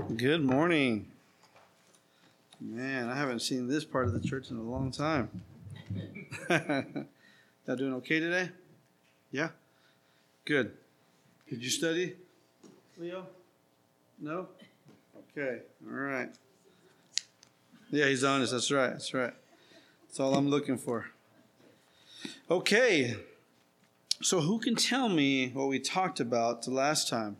Good morning. Man, I haven't seen this part of the church in a long time. Y'all doing okay today? Yeah? Good. Did you study, Leo? No? Okay. All right. Yeah, he's honest. That's right. That's right. That's all I'm looking for. Okay. So who can tell me what we talked about the last time?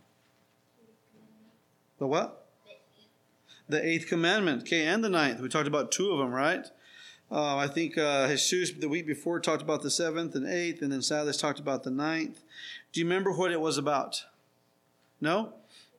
The what? The 8th commandment. Okay, and the 9th. We talked about 2 of them, right? I think Jesus the week before talked about the 7th and 8th, and then Silas talked about the 9th. Do you remember what it was about? No?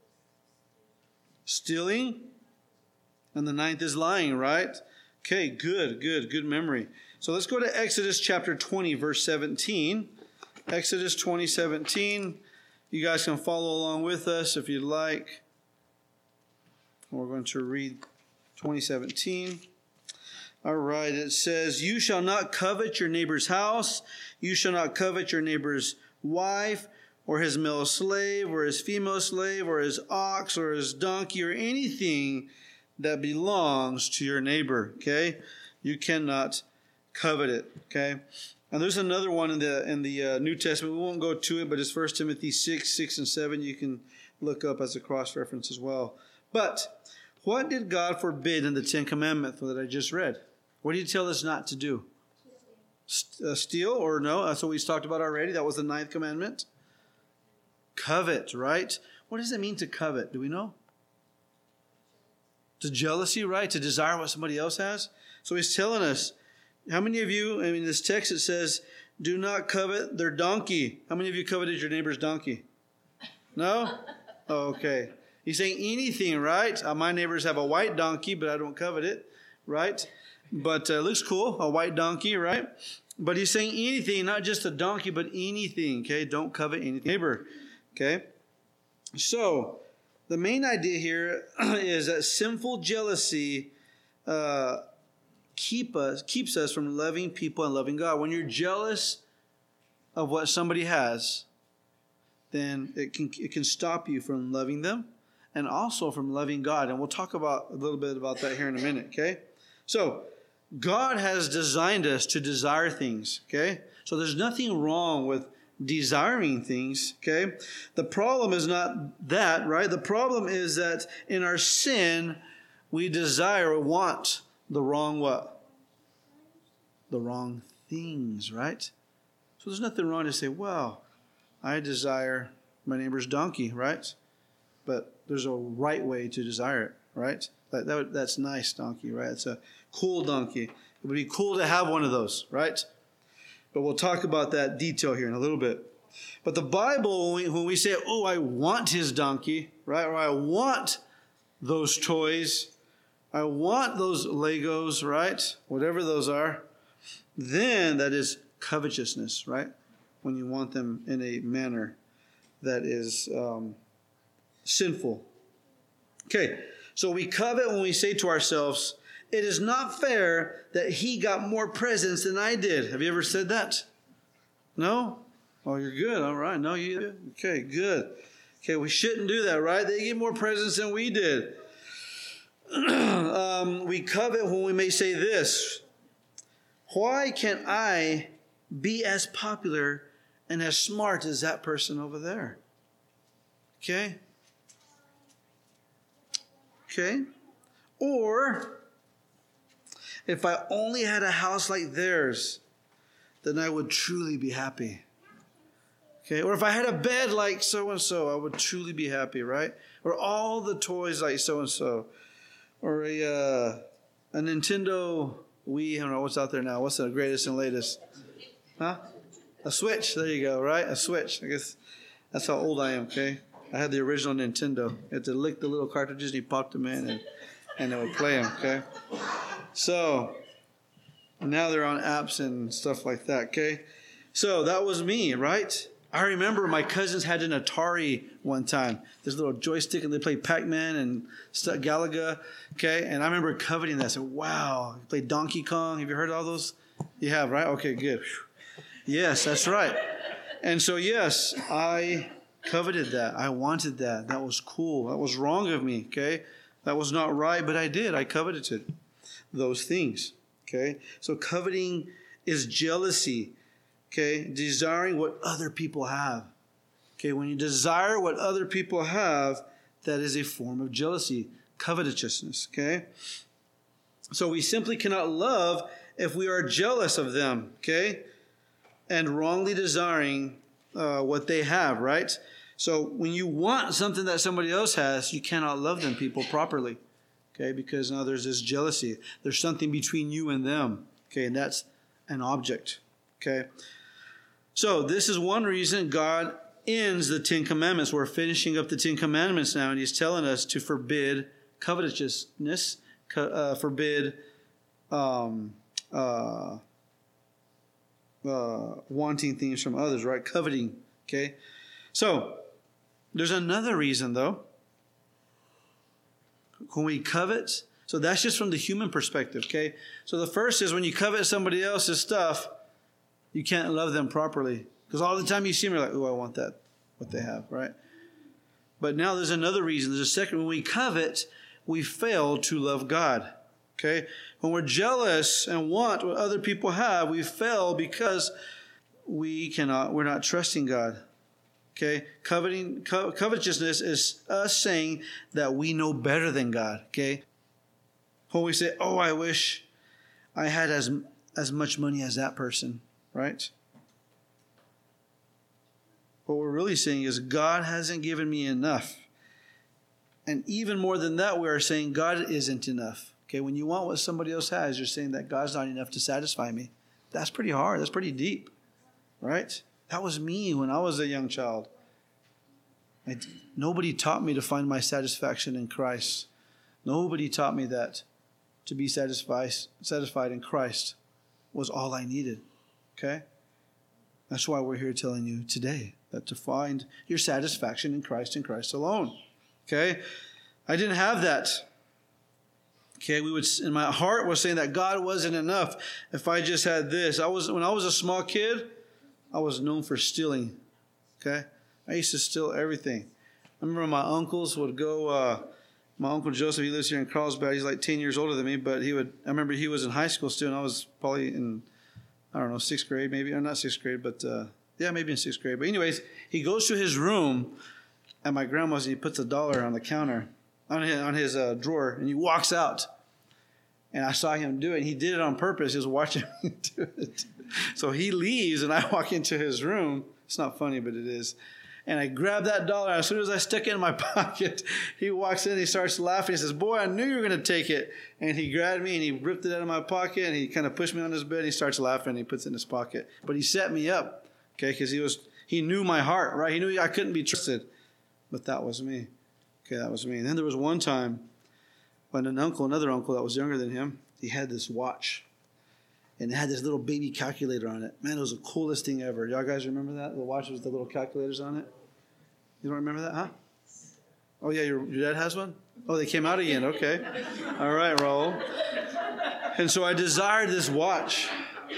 Stealing? And the 9th is lying, right? Okay, good memory. So let's go to Exodus chapter 20, verse 17. Exodus 20, 17. You guys can follow along with us if you'd like. We're going to read 2017. All right, it says, "You shall not covet your neighbor's house. You shall not covet your neighbor's wife, or his male slave, or his female slave, or his ox, or his donkey, or anything that belongs to your neighbor." Okay? You cannot covet it. Okay? And there's another one in the New Testament. We won't go to it, but it's 1 Timothy 6 and 7. You can look up as a cross-reference as well. But what did God forbid in the 10 Commandments that I just read? What did he tell us not to do? Steal or no? That's what we talked about already. That was the 9th commandment. Covet, right? What does it mean to covet? Do we know? To jealousy, right? To desire what somebody else has. So he's telling us, how many of you, in this text it says, do not covet their donkey. How many of you coveted your neighbor's donkey? No? Oh, okay. He's saying anything, right? My neighbors have a white donkey, but I don't covet it, right? But it looks cool, a white donkey, right? But he's saying anything, not just a donkey, but anything, okay? Don't covet anything. Neighbor, okay? So, the main idea here is that sinful jealousy keeps us from loving people and loving God. When you're jealous of what somebody has, then it can stop you from loving them and also from loving God. And we'll talk about a little bit about that here in a minute, okay? So, God has designed us to desire things, okay? So there's nothing wrong with desiring things, okay? The problem is not that, right? The problem is that in our sin, we desire or want the wrong what? The wrong things, right? So there's nothing wrong to say, well, I desire my neighbor's donkey, right? But there's a right way to desire it, right? That's nice donkey, right? It's a cool donkey. It would be cool to have one of those, right? But we'll talk about that detail here in a little bit. But the Bible, when we say, oh, I want his donkey, right? Or I want those toys, I want those Legos, right? Whatever those are, then that is covetousness, right? When you want them in a manner that is sinful. Okay, so we covet when we say to ourselves, it is not fair that he got more presents than I did. Have you ever said that? No? Oh, you're good. All right. No, you. Okay, good. Okay, we shouldn't do that, right? They get more presents than we did. We covet when we may say this. Why can't I be as popular and as smart as that person over there? Okay? Okay? Or, if I only had a house like theirs, then I would truly be happy. Okay? Or if I had a bed like so-and-so, I would truly be happy, right? Or all the toys like so-and-so. Or a Nintendo Wii, I don't know what's out there now. What's the greatest and latest? Huh? A Switch. There you go, right? A Switch. I guess that's how old I am, okay? I had the original Nintendo. You had to lick the little cartridges and you popped them in and it would play them, okay? So, now they're on apps and stuff like that, okay? So, that was me, right? I remember my cousins had an Atari one time. This little joystick, and they played Pac-Man and Galaga, okay? And I remember coveting that. I said, wow, you played Donkey Kong. Have you heard of all those? You have, right? Okay, good. Yes, that's right. And so, yes, I coveted that. I wanted that. That was cool. That was wrong of me, okay? That was not right, but I did. I coveted those things, okay? So coveting is jealousy, okay? Desiring what other people have. Okay, when you desire what other people have, that is a form of jealousy, covetousness, okay? So we simply cannot love if we are jealous of them, okay? And wrongly desiring what they have, right? So when you want something that somebody else has, you cannot love them people properly, okay? Because now there's this jealousy. There's something between you and them, okay? And that's an object, okay? So this is one reason God ends the Ten Commandments. We're finishing up the Ten Commandments now, and he's telling us to forbid covetousness, forbid wanting things from others, right? Coveting, okay? So, there's another reason, though. When we covet, so that's just from the human perspective, okay? So the first is when you covet somebody else's stuff, you can't love them properly. Because all the time you see them, you're like, oh, I want that, what they have, right? But now there's another reason. There's a second. When we covet, we fail to love God, okay? When we're jealous and want what other people have, we fail because we're not trusting God, okay? Covetousness is us saying that we know better than God, okay? When we say, oh, I wish I had as much money as that person, right? What we're really saying is God hasn't given me enough. And even more than that, we are saying God isn't enough. Okay, when you want what somebody else has, you're saying that God's not enough to satisfy me. That's pretty hard. That's pretty deep, right? That was me when I was a young child. Nobody taught me to find my satisfaction in Christ. Nobody taught me that to be satisfied in Christ was all I needed. Okay? That's why we're here telling you today that to find your satisfaction in Christ and Christ alone. Okay? I didn't have that. Okay, in my heart was saying that God wasn't enough if I just had this. When I was a small kid, I was known for stealing. Okay? I used to steal everything. I remember my uncles would go, my Uncle Joseph, he lives here in Carlsbad. He's like 10 years older than me, but I remember he was in high school still, and I was probably in, I don't know, 6th grade maybe, or not 6th grade, but maybe in 6th grade. But anyways, he goes to his room at my grandma's and he puts $1 on the counter, on his drawer, and he walks out. And I saw him do it, and he did it on purpose. He was watching me do it. So he leaves, and I walk into his room. It's not funny, but it is. And I grab that $1. As soon as I stick it in my pocket, he walks in, he starts laughing. He says, boy, I knew you were going to take it. And he grabbed me, and he ripped it out of my pocket, and he kind of pushed me on his bed. And he starts laughing, and he puts it in his pocket. But he set me up, okay, because he knew my heart, right? He knew I couldn't be trusted. But that was me. Okay, that was me. And then there was one time when another uncle that was younger than him, he had this watch. And it had this little baby calculator on it. Man, it was the coolest thing ever. Y'all guys remember that? The watch with the little calculators on it? You don't remember that, huh? Oh, yeah, your dad has one? Oh, they came out again. Okay. All right, Raul. And so I desired this watch.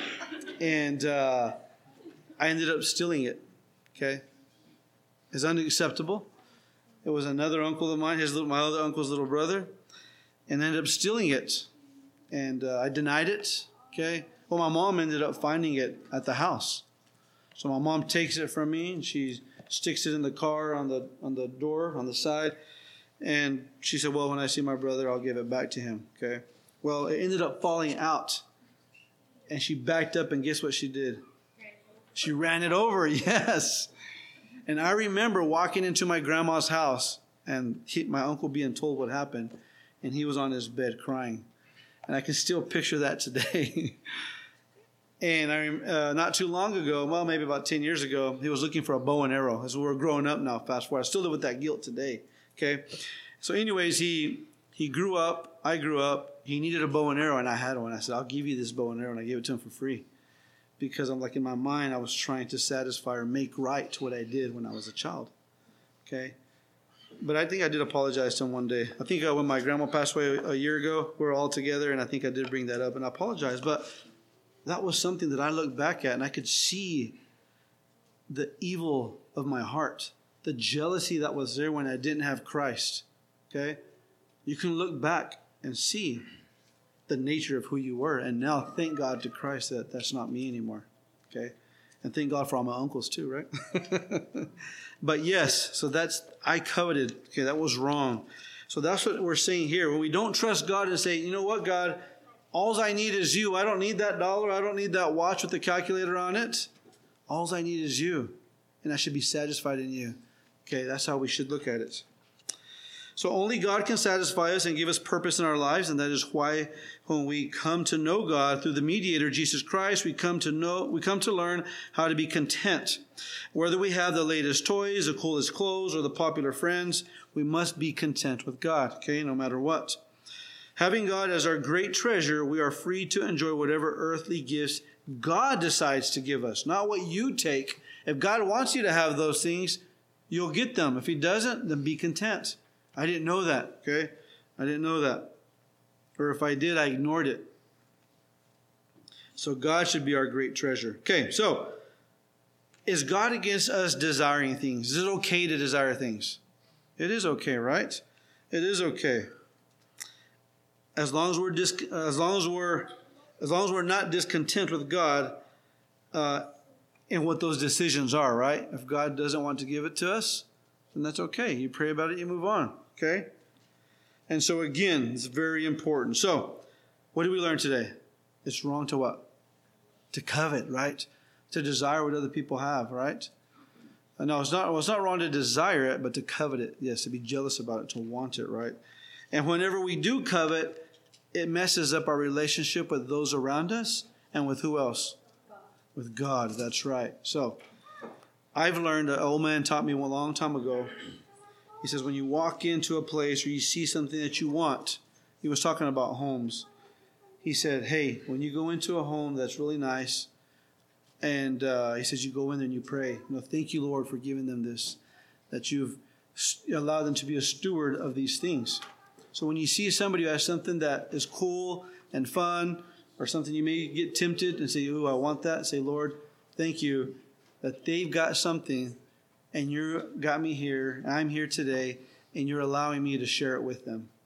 And I ended up stealing it. Okay? It's unacceptable. It was another uncle of mine, my other uncle's little brother, and ended up stealing it. And I denied it. Okay. Well, my mom ended up finding it at the house. So my mom takes it from me and she sticks it in the car on the door on the side. And she said, well, when I see my brother, I'll give it back to him. Okay. Well, it ended up falling out. And she backed up, and guess what she did? She ran it over. Yes. And I remember walking into my grandma's house and my uncle being told what happened. And he was on his bed crying. And I can still picture that today. And I not too long ago, well, maybe about 10 years ago, he was looking for a bow and arrow. As we're growing up now, fast forward. I still live with that guilt today. Okay. So anyways, he grew up. I grew up. He needed a bow and arrow, and I had one. I said, I'll give you this bow and arrow. And I gave it to him for free. Because I'm like, in my mind, I was trying to satisfy or make right to what I did when I was a child. Okay. But I think I did apologize to him one day. I think when my grandma passed away a year ago, we were all together, and I think I did bring that up, and I apologized. But that was something that I looked back at, and I could see the evil of my heart. the jealousy that was there when I didn't have Christ. Okay? You can look back and see the nature of who you were. And now thank God to Christ that that's not me anymore. Okay? And thank God for all my uncles too, right? But yes, so I coveted. Okay, that was wrong. So that's what we're saying here. When we don't trust God and say, you know what, God, all I need is you. I don't need that dollar. I don't need that watch with the calculator on it. All I need is you. And I should be satisfied in you. Okay, that's how we should look at it. So only God can satisfy us and give us purpose in our lives, and that is why when we come to know God through the mediator, Jesus Christ, we come to learn how to be content. Whether we have the latest toys, the coolest clothes, or the popular friends, we must be content with God, okay, no matter what. Having God as our great treasure, we are free to enjoy whatever earthly gifts God decides to give us, not what you take. If God wants you to have those things, you'll get them. If He doesn't, then be content. I didn't know that, okay? I didn't know that. Or if I did, I ignored it. So God should be our great treasure. Okay, so is God against us desiring things? Is it okay to desire things? It is okay, right? It is okay. As long as we're not discontent with God in what those decisions are, right? If God doesn't want to give it to us, then that's okay. You pray about it, you move on, okay? And so again, it's very important. So, what did we learn today? It's wrong to what? To covet, right? To desire what other people have, right? No, it's not wrong to desire it, but to covet it. Yes, to be jealous about it, to want it, right? And whenever we do covet, it messes up our relationship with those around us and with who else? With God, that's right. So, I've learned, an old man taught me a long time ago. He says, when you walk into a place or you see something that you want, he was talking about homes. He said, hey, when you go into a home that's really nice, and he says, you go in there and you pray. Thank you, Lord, for giving them this, that you've allowed them to be a steward of these things. So when you see somebody who has something that is cool and fun, or something you may get tempted and say, ooh, I want that, say, Lord, thank you that they've got something, and you got me here, I'm here today, and you're allowing me to share it with them.